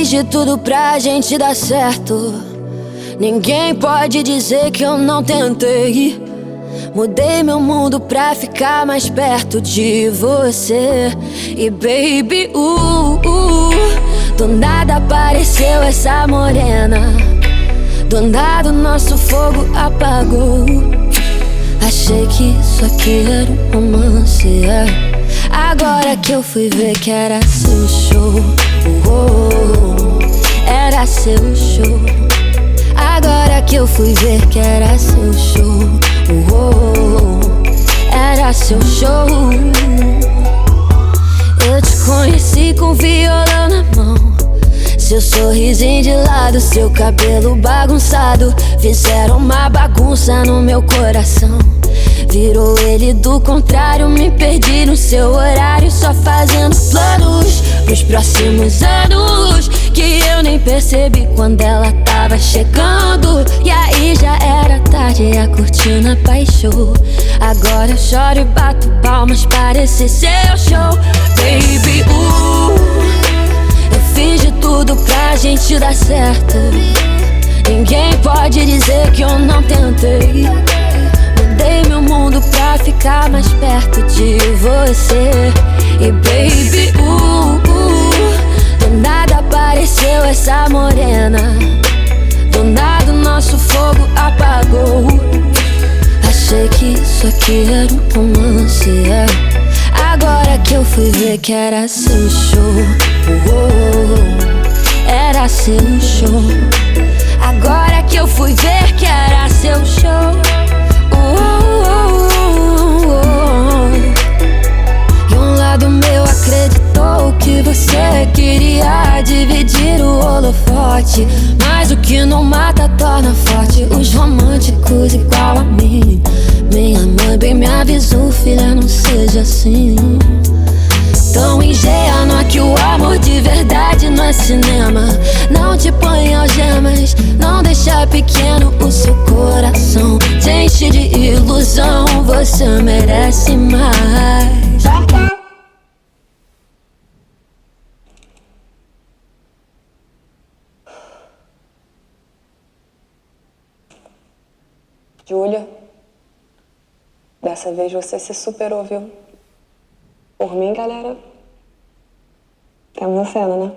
de tudo pra gente dar certo. Ninguém pode dizer que eu não tentei. Mudei meu mundo pra ficar mais perto de você. E baby, do nada apareceu essa morena. Do nada o nosso fogo apagou. Achei que isso aqui era um romance, Agora que eu fui ver que era seu show, era seu show. Agora que eu fui ver que era seu show, era seu show. Eu te conheci com violão na mão, seu sorrisinho de lado, seu cabelo bagunçado fizeram uma bagunça no meu coração. Virou ele do contrário, me perdi no seu horário, só fazendo planos pros próximos anos, que eu nem percebi quando ela tava chegando. E aí já era tarde, a cortina baixou. Agora eu choro e bato palmas para esse seu show. Baby, eu fiz de tudo pra gente dar certo. Ninguém pode dizer que eu não tentei. Mudei meu mundo pra ficar mais perto de você. E baby, do nada apareceu essa morena. Do nada o nosso fogo apagou. Achei que isso aqui era um romance, Agora que eu fui ver que era seu show, era seu show. Agora que eu fui ver que era seu show, e um lado meu acreditou que você queria dividir o holofote. Mas o que não mata torna forte os românticos igual a mim. Minha mãe bem me avisou, filha, não seja assim. Tão ingênua que o amor de verdade não é cinema. Não te põe algemas, não deixa pequeno o seu coração. Te enche de ilusão, você merece mais. Júlia, dessa vez você se superou, viu? Por mim, galera, temos a cena, né?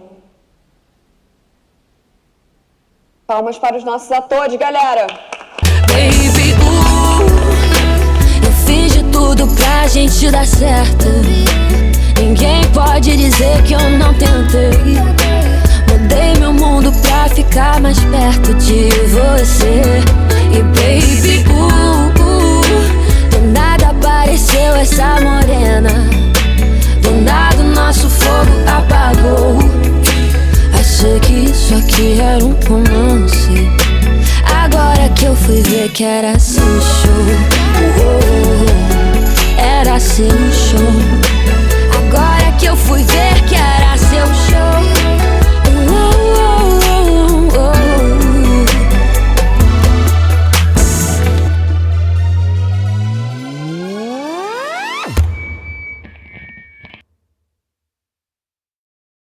Palmas para os nossos atores, galera! Baby, eu fiz de tudo pra gente dar certo. Ninguém pode dizer que eu não tentei. Mudei meu mundo pra ficar mais perto de você. E baby, do nada apareceu essa morena. Do nada o nosso fogo apagou. Achei que isso aqui era um romance. Agora que eu fui ver que era seu show, era seu show. Agora que eu fui ver que